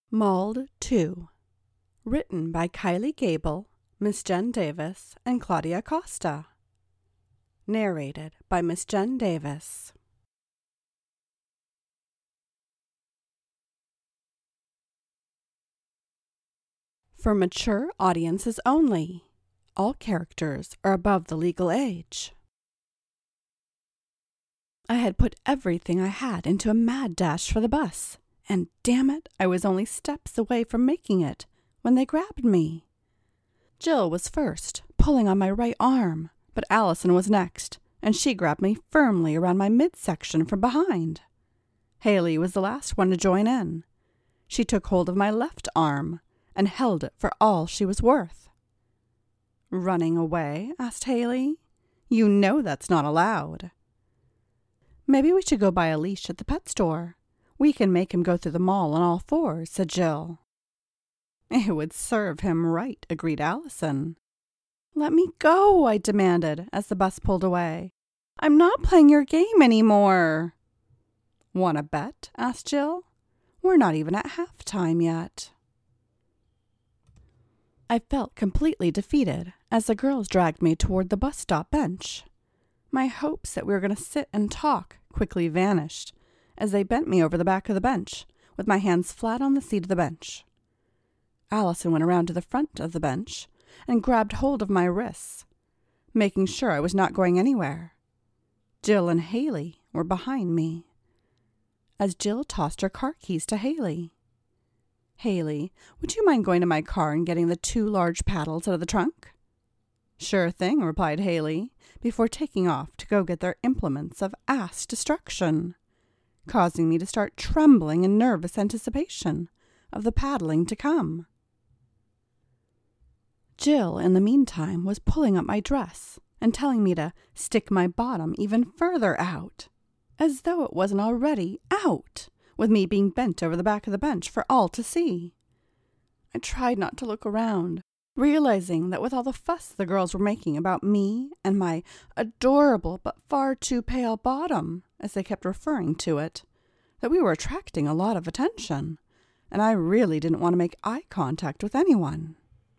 Mauled 2. Written by Kylie Gable, Miss Jen Davis, and Claudia Costa. Narrated by Miss Jen Davis. For mature audiences only. All characters are above the legal age. I had put everything I had into a mad dash for the bus, and damn it, I was only steps away from making it when they grabbed me. Jill was first, pulling on my right arm, but Allison was next, and she grabbed me firmly around my midsection from behind. Haley was the last one to join in. She took hold of my left arm and held it for all she was worth. "Running away?" asked Haley. "You know that's not allowed." "Maybe we should go buy a leash at the pet store. We can make him go through the mall on all fours," said Jill. "It would serve him right," agreed Allison. "Let me go," I demanded as the bus pulled away. "I'm not playing your game anymore." "Want to bet?" asked Jill. "We're not even at halftime yet." I felt completely defeated as the girls dragged me toward the bus stop bench. My hopes that we were going to sit and talk quickly vanished as they bent me over the back of the bench with my hands flat on the seat of the bench. Allison went around to the front of the bench and grabbed hold of my wrists, making sure I was not going anywhere. Jill and Haley were behind me. As Jill tossed her car keys to Haley. "Haley, would you mind going to my car and getting the 2 large paddles out of the trunk?" "Sure thing," replied Haley, before taking off to go get their implements of ass destruction, causing me to start trembling in nervous anticipation of the paddling to come. Jill, in the meantime, was pulling up my dress and telling me to stick my bottom even further out, as though it wasn't already out, with me being bent over the back of the bench for all to see. I tried not to look around, realizing that with all the fuss the girls were making about me and my adorable but far too pale bottom, as they kept referring to it, that we were attracting a lot of attention, and I really didn't want to make eye contact with anyone.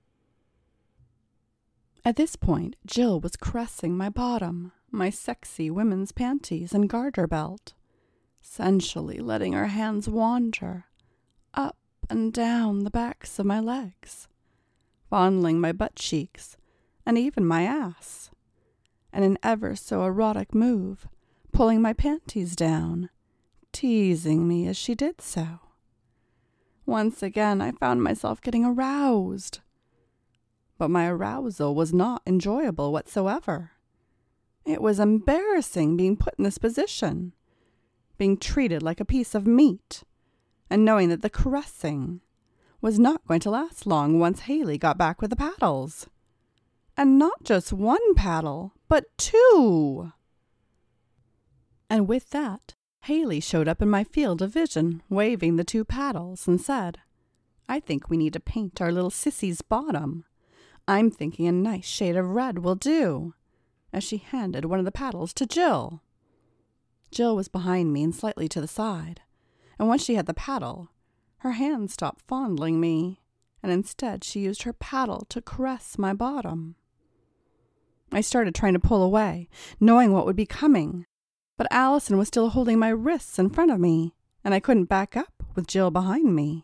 At this point, Jill was caressing my bottom, my sexy women's panties and garter belt, sensually letting her hands wander up and down the backs of my legs, fondling my butt cheeks and even my ass, and an ever so erotic move, pulling my panties down, teasing me as she did so. Once again, I found myself getting aroused. But my arousal was not enjoyable whatsoever. It was embarrassing being put in this position, being treated like a piece of meat, and knowing that the caressing was not going to last long once Haley got back with the paddles. And not just 1 paddle, but 2. And with that, Haley showed up in my field of vision, waving the 2 paddles, and said, "I think we need to paint our little sissy's bottom. I'm thinking a nice shade of red will do," as she handed one of the paddles to Jill. Jill was behind me and slightly to the side, and once she had the paddle, her hand stopped fondling me, and instead she used her paddle to caress my bottom. I started trying to pull away, knowing what would be coming, but Allison was still holding my wrists in front of me, and I couldn't back up with Jill behind me.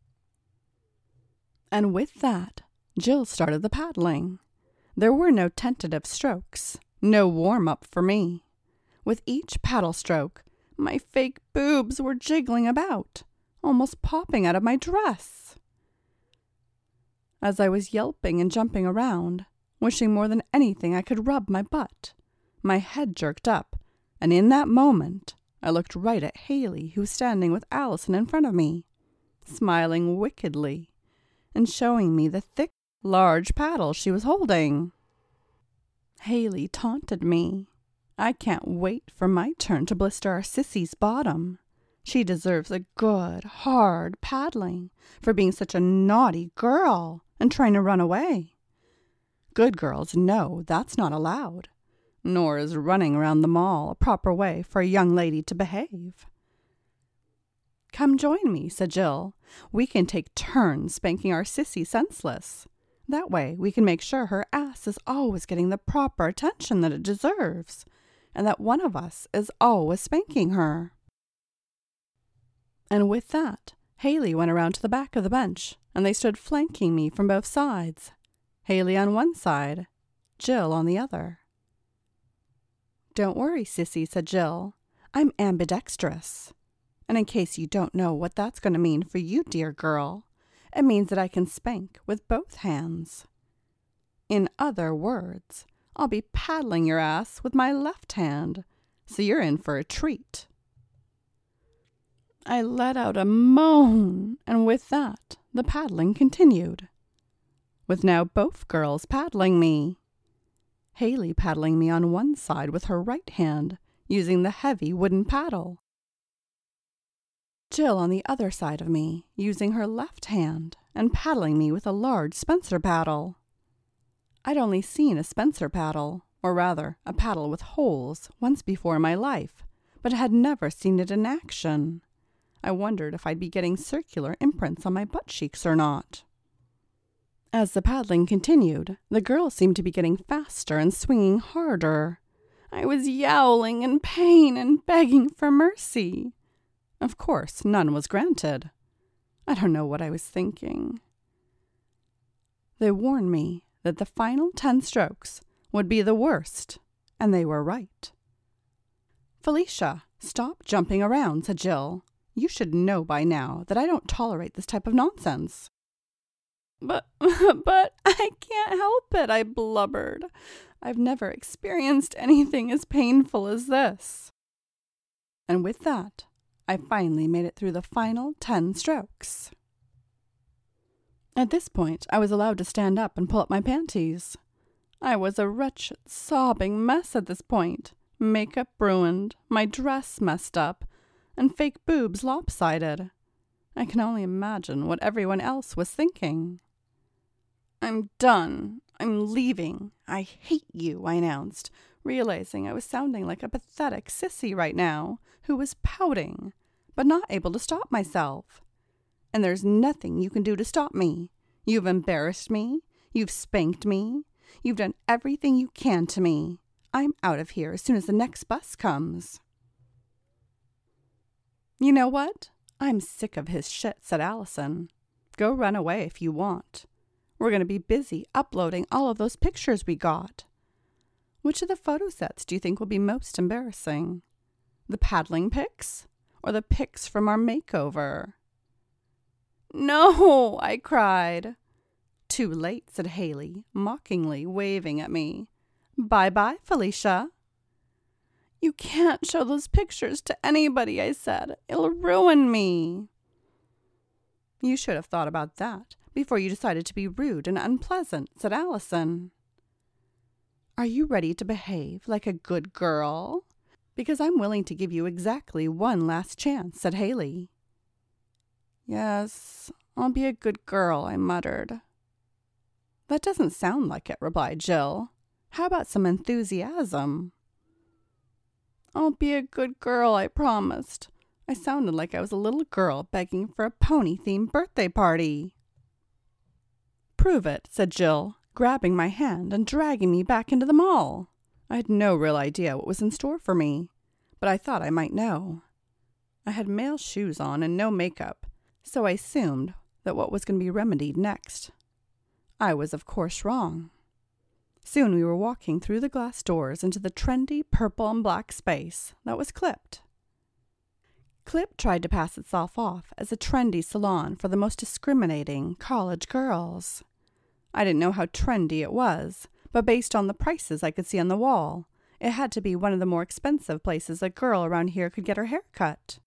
And with that, Jill started the paddling. There were no tentative strokes, no warm-up for me. With each paddle stroke, my fake boobs were jiggling about, almost popping out of my dress. As I was yelping and jumping around, wishing more than anything I could rub my butt, my head jerked up, and in that moment, I looked right at Haley, who was standing with Allison in front of me, smiling wickedly and showing me the thick, large paddle she was holding. Haley taunted me. "I can't wait for my turn to blister our sissy's bottom. She deserves a good, hard paddling for being such a naughty girl and trying to run away. Good girls know that's not allowed, nor is running around the mall a proper way for a young lady to behave." Come join me, said Jill. We can take turns spanking our sissy senseless. That way we can make sure her ass is always getting the proper attention that it deserves, and that one of us is always spanking her. And with that, Haley went around to the back of the bench, and they stood flanking me from both sides. Haley on one side, Jill on the other. Don't worry, sissy, said Jill. I'm ambidextrous. And in case you don't know what that's going to mean for you, dear girl, it means that I can spank with both hands. In other words, I'll be paddling your ass with my left hand, so you're in for a treat. I let out a moan, and with that, the paddling continued, with now both girls paddling me. Haley paddling me on one side with her right hand, using the heavy wooden paddle. Jill on the other side of me, using her left hand, and paddling me with a large Spencer paddle. I'd only seen a Spencer paddle, or rather, a paddle with holes, once before in my life, but had never seen it in action. I wondered if I'd be getting circular imprints on my butt cheeks or not. As the paddling continued, the girls seemed to be getting faster and swinging harder. I was yowling in pain and begging for mercy. Of course, none was granted. I don't know what I was thinking. They warned me that the final 10 strokes would be the worst, and they were right. Felicia, stop jumping around, said Jill. You should know by now that I don't tolerate this type of nonsense. But I can't help it, I blubbered. I've never experienced anything as painful as this. And with that, I finally made it through the final 10 strokes. At this point, I was allowed to stand up and pull up my panties. I was a wretched, sobbing mess at this point, makeup ruined, my dress messed up, and fake boobs lopsided. I can only imagine what everyone else was thinking. I'm done. I'm leaving. I hate you, I announced, realizing I was sounding like a pathetic sissy right now, who was pouting, but not able to stop myself. And there's nothing you can do to stop me. You've embarrassed me. You've spanked me. You've done everything you can to me. I'm out of here as soon as the next bus comes. You know what? I'm sick of his shit, said Allison. Go run away if you want. We're going to be busy uploading all of those pictures we got. Which of the photo sets do you think will be most embarrassing? The paddling pics? Or the pics from our makeover? No, I cried. Too late, said Haley, mockingly waving at me. Bye-bye, Felicia. You can't show those pictures to anybody, I said. It'll ruin me. You should have thought about that before you decided to be rude and unpleasant, said Allison. Are you ready to behave like a good girl? Because I'm willing to give you exactly one last chance, said Haley. Yes, I'll be a good girl, I muttered. That doesn't sound like it, replied Jill. How about some enthusiasm? I'll be a good girl, I promised. I sounded like I was a little girl begging for a pony-themed birthday party. Prove it, said Jill, grabbing my hand and dragging me back into the mall. I had no real idea what was in store for me, but I thought I might know. I had male shoes on and no makeup, so I assumed that what was going to be remedied next. I was, of course, wrong. Soon we were walking through the glass doors into the trendy purple and black space that was Clipped. Clip tried to pass itself off as a trendy salon for the most discriminating college girls. I didn't know how trendy it was, but based on the prices I could see on the wall, it had to be one of the more expensive places a girl around here could get her hair cut.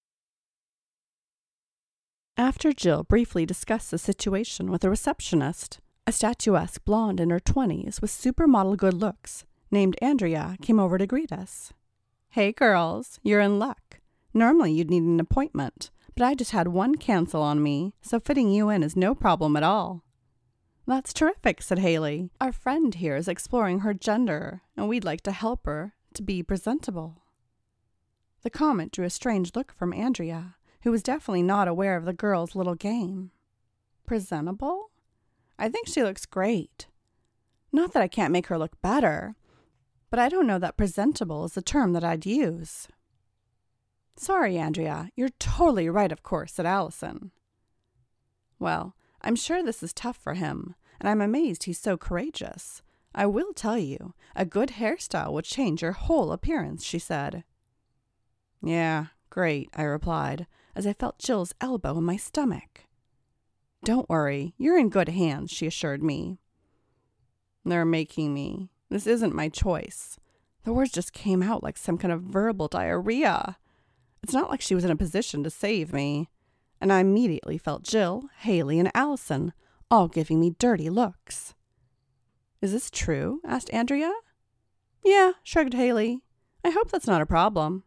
After Jill briefly discussed the situation with a receptionist, a statuesque blonde in her 20s with supermodel good looks, named Andrea, came over to greet us. Hey girls, you're in luck. Normally you'd need an appointment, but I just had one cancel on me, so fitting you in is no problem at all. That's terrific, said Haley. Our friend here is exploring her gender, and we'd like to help her to be presentable. The comment drew a strange look from Andrea, who was definitely not aware of the girl's little game. Presentable? I think she looks great. Not that I can't make her look better, but I don't know that presentable is the term that I'd use. Sorry, Andrea, you're totally right, of course, said Allison. Well, I'm sure this is tough for him, and I'm amazed he's so courageous. I will tell you, a good hairstyle will change your whole appearance, she said. Yeah, great, I replied, as I felt Jill's elbow in my stomach. Don't worry, you're in good hands, she assured me. They're making me. This isn't my choice. The words just came out like some kind of verbal diarrhea. It's not like she was in a position to save me. And I immediately felt Jill, Haley, and Allison all giving me dirty looks. Is this true? Asked Andrea. Yeah, shrugged Haley. I hope that's not a problem.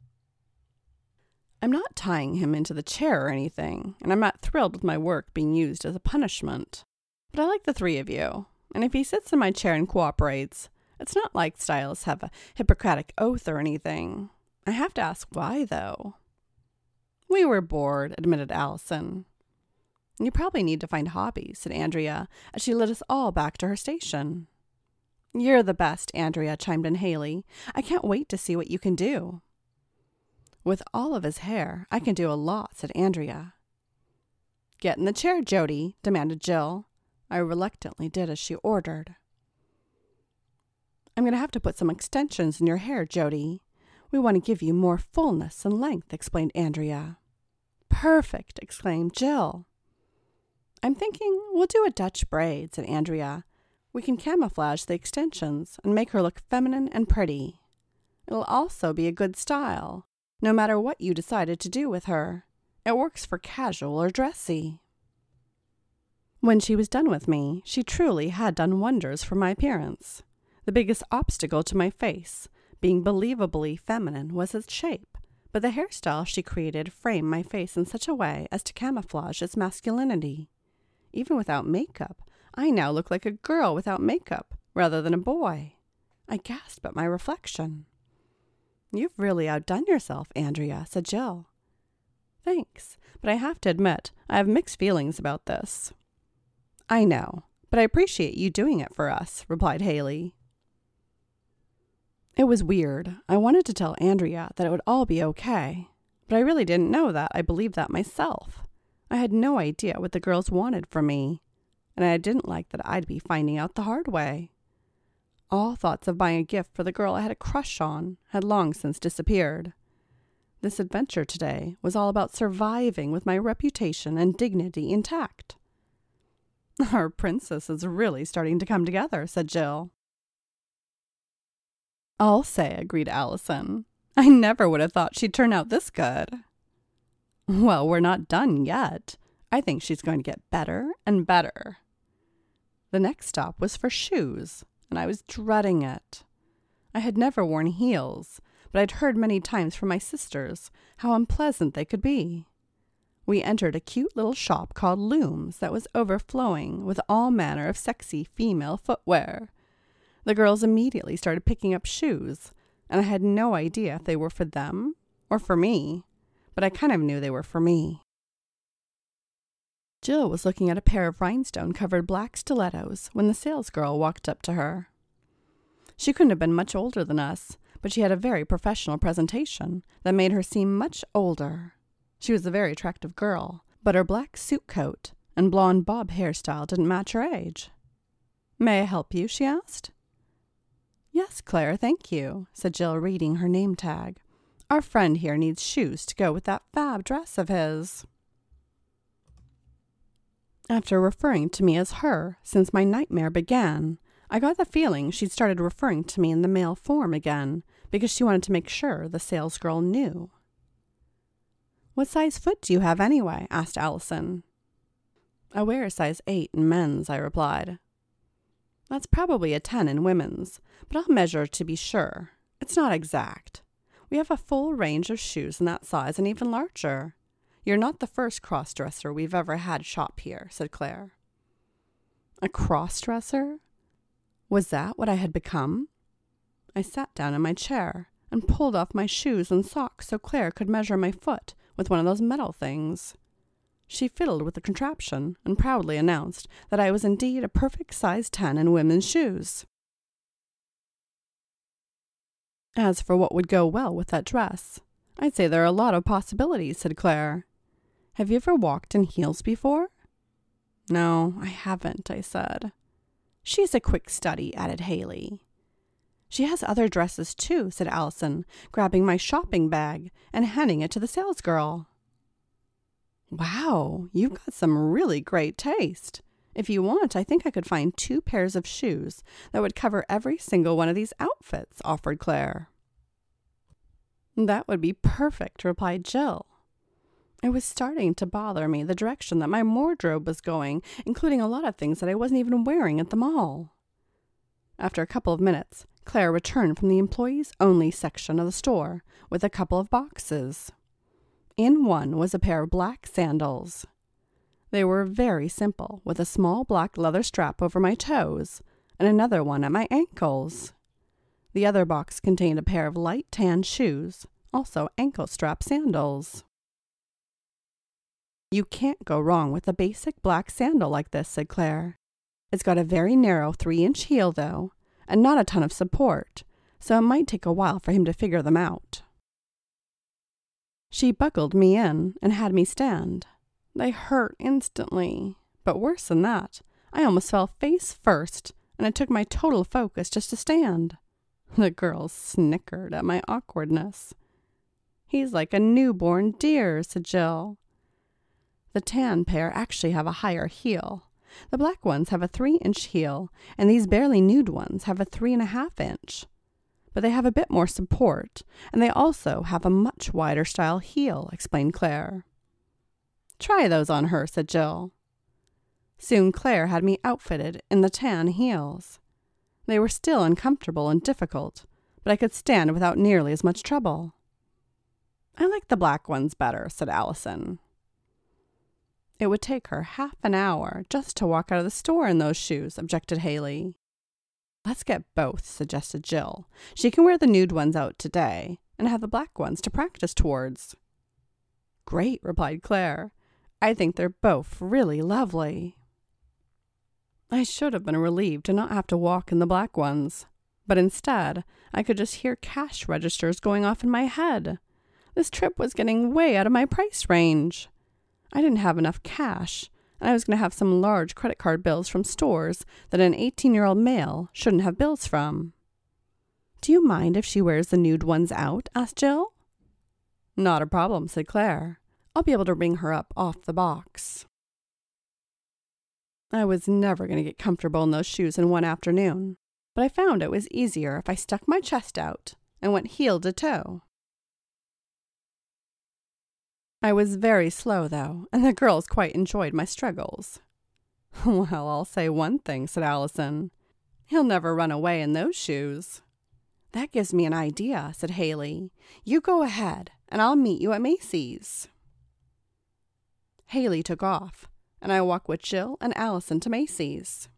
I'm not tying him into the chair or anything, and I'm not thrilled with my work being used as a punishment. But I like the three of you, and if he sits in my chair and cooperates, it's not like stylists have a Hippocratic oath or anything. I have to ask why, though. We were bored, admitted Allison. You probably need to find hobbies, said Andrea, as she led us all back to her station. You're the best, Andrea, chimed in Haley. I can't wait to see what you can do. With all of his hair, I can do a lot, said Andrea. Get in the chair, Jody, demanded Jill. I reluctantly did as she ordered. I'm going to have to put some extensions in your hair, Jody. We want to give you more fullness and length, explained Andrea. Perfect, exclaimed Jill. I'm thinking we'll do a Dutch braid, said Andrea. We can camouflage the extensions and make her look feminine and pretty. It'll also be a good style, no matter what you decided to do with her. It works for casual or dressy. When she was done with me, she truly had done wonders for my appearance. The biggest obstacle to my face, being believably feminine, was its shape, but the hairstyle she created framed my face in such a way as to camouflage its masculinity. Even without makeup, I now look like a girl without makeup, rather than a boy. I gasped at my reflection. You've really outdone yourself, Andrea, said Jill. Thanks, but I have to admit, I have mixed feelings about this. I know, but I appreciate you doing it for us, replied Haley. It was weird. I wanted to tell Andrea that it would all be okay, but I really didn't know that I believed that myself. I had no idea what the girls wanted from me, and I didn't like that I'd be finding out the hard way. All thoughts of buying a gift for the girl I had a crush on had long since disappeared. This adventure today was all about surviving with my reputation and dignity intact. Our princess is really starting to come together, said Jill. I'll say, agreed Allison. I never would have thought she'd turn out this good. Well, we're not done yet. I think she's going to get better and better. The next stop was for shoes, and I was dreading it. I had never worn heels, but I'd heard many times from my sisters how unpleasant they could be. We entered a cute little shop called Looms that was overflowing with all manner of sexy female footwear. The girls immediately started picking up shoes, and I had no idea if they were for them or for me, but I kind of knew they were for me. Jill was looking at a pair of rhinestone-covered black stilettos when the salesgirl walked up to her. She couldn't have been much older than us, but she had a very professional presentation that made her seem much older. She was a very attractive girl, but her black suit coat and blonde bob hairstyle didn't match her age. May I help you? She asked. Yes, Claire, thank you, said Jill, reading her name tag. Our friend here needs shoes to go with that fab dress of his. After referring to me as her since my nightmare began, I got the feeling she'd started referring to me in the male form again because she wanted to make sure the salesgirl knew. What size foot do you have anyway? Asked Allison. I wear a size 8 in men's, I replied. That's probably a 10 in women's, but I'll measure to be sure. It's not exact. We have a full range of shoes in that size and even larger. You're not the first cross-dresser we've ever had shop here, said Claire. A cross-dresser? Was that what I had become? I sat down in my chair and pulled off my shoes and socks so Claire could measure my foot with one of those metal things. She fiddled with the contraption and proudly announced that I was indeed a perfect size 10 in women's shoes. As for what would go well with that dress, I'd say there are a lot of possibilities, said Claire. Have you ever walked in heels before? No, I haven't, I said. She's a quick study, added Haley. She has other dresses too, said Allison, grabbing my shopping bag and handing it to the salesgirl. Wow, you've got some really great taste. If you want, I think I could find 2 pairs of shoes that would cover every single one of these outfits, offered Claire. That would be perfect, replied Jill. It was starting to bother me the direction that my wardrobe was going, including a lot of things that I wasn't even wearing at the mall. After a couple of minutes, Claire returned from the employees-only section of the store with a couple of boxes. In one was a pair of black sandals. They were very simple, with a small black leather strap over my toes and another one at my ankles. The other box contained a pair of light tan shoes, also ankle-strap sandals. You can't go wrong with a basic black sandal like this, said Claire. It's got a very narrow 3-inch heel, though, and not a ton of support, so it might take a while for him to figure them out. She buckled me in and had me stand. They hurt instantly, but worse than that, I almost fell face first, and it took my total focus just to stand. The girls snickered at my awkwardness. He's like a newborn deer, said Jill. The tan pair actually have a higher heel. The black ones have a 3-inch heel, and these barely nude ones have a 3.5-inch. But they have a bit more support, and they also have a much wider style heel, explained Claire. Try those on her, said Jill. Soon Claire had me outfitted in the tan heels. They were still uncomfortable and difficult, but I could stand without nearly as much trouble. I like the black ones better, said Allison. It would take her half an hour just to walk out of the store in those shoes, objected Haley. Let's get both, suggested Jill. She can wear the nude ones out today and have the black ones to practice towards. Great, replied Claire. I think they're both really lovely. I should have been relieved to not have to walk in the black ones, but instead I could just hear cash registers going off in my head. This trip was getting way out of my price range. I didn't have enough cash, and I was going to have some large credit card bills from stores that an 18-year-old male shouldn't have bills from. Do you mind if she wears the nude ones out? Asked Jill. Not a problem, said Claire. I'll be able to bring her up off the box. I was never going to get comfortable in those shoes in one afternoon, but I found it was easier if I stuck my chest out and went heel to toe. I was very slow, though, and the girls quite enjoyed my struggles. Well, I'll say one thing, said Allison. He'll never run away in those shoes. That gives me an idea, said Haley. You go ahead, and I'll meet you at Macy's. Haley took off, and I walked with Jill and Allison to Macy's.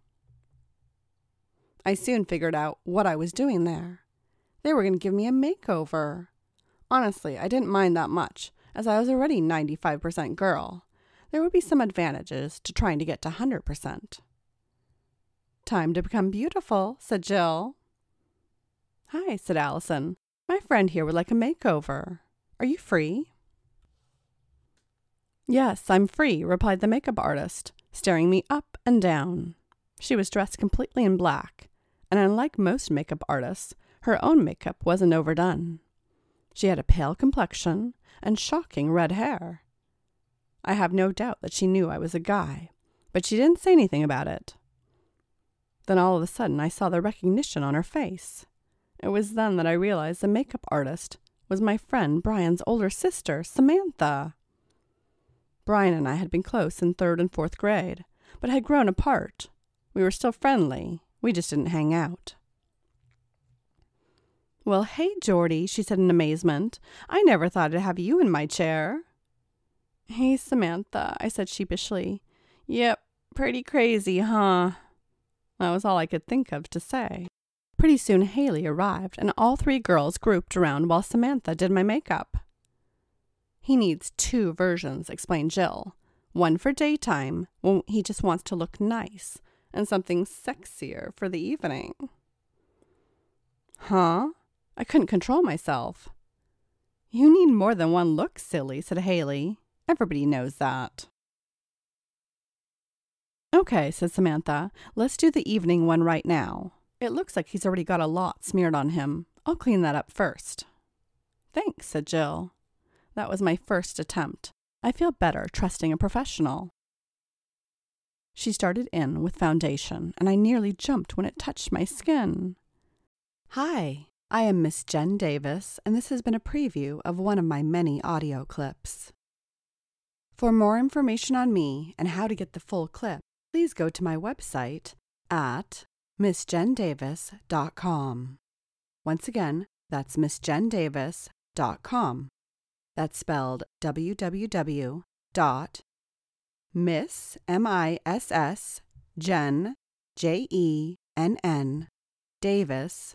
I soon figured out what I was doing there. They were going to give me a makeover. Honestly, I didn't mind that much, as I was already 95% girl. There would be some advantages to trying to get to 100%. Time to become beautiful, said Jill. Hi, said Allison. My friend here would like a makeover. Are you free? Yes, I'm free, replied the makeup artist, staring me up and down. She was dressed completely in black, and unlike most makeup artists, her own makeup wasn't overdone. She had a pale complexion and shocking red hair. I have no doubt that she knew I was a guy, but she didn't say anything about it. Then all of a sudden I saw the recognition on her face. It was then that I realized the makeup artist was my friend Brian's older sister, Samantha. Brian and I had been close in 3rd and 4th grade, but had grown apart. We were still friendly. We just didn't hang out. Well, hey, Geordie, she said in amazement. I never thought I'd have you in my chair. Hey, Samantha, I said sheepishly. Yep, pretty crazy, huh? That was all I could think of to say. Pretty soon Haley arrived, and all 3 girls grouped around while Samantha did my makeup. He needs 2 versions, explained Jill. One for daytime, when he just wants to look nice, and something sexier for the evening. Huh? I couldn't control myself. You need more than one look, silly, said Haley. Everybody knows that. Okay, said Samantha. Let's do the evening one right now. It looks like he's already got a lot smeared on him. I'll clean that up first. Thanks, said Jill. That was my first attempt. I feel better trusting a professional. She started in with foundation, and I nearly jumped when it touched my skin. Hi, I am Miss Jen Davis, and this has been a preview of one of my many audio clips. For more information on me and how to get the full clip, please go to my website at missjendavis.com. Once again, that's missjendavis.com. That's spelled www.miss, M-I-S-S, Jen, J-E-N-N, Davis,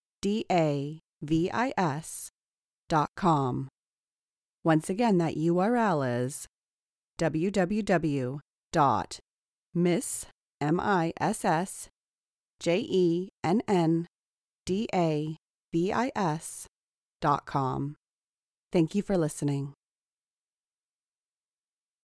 D-A-V-I-S.com. Once again, that URL is www.missjendavis.com. Thank you for listening.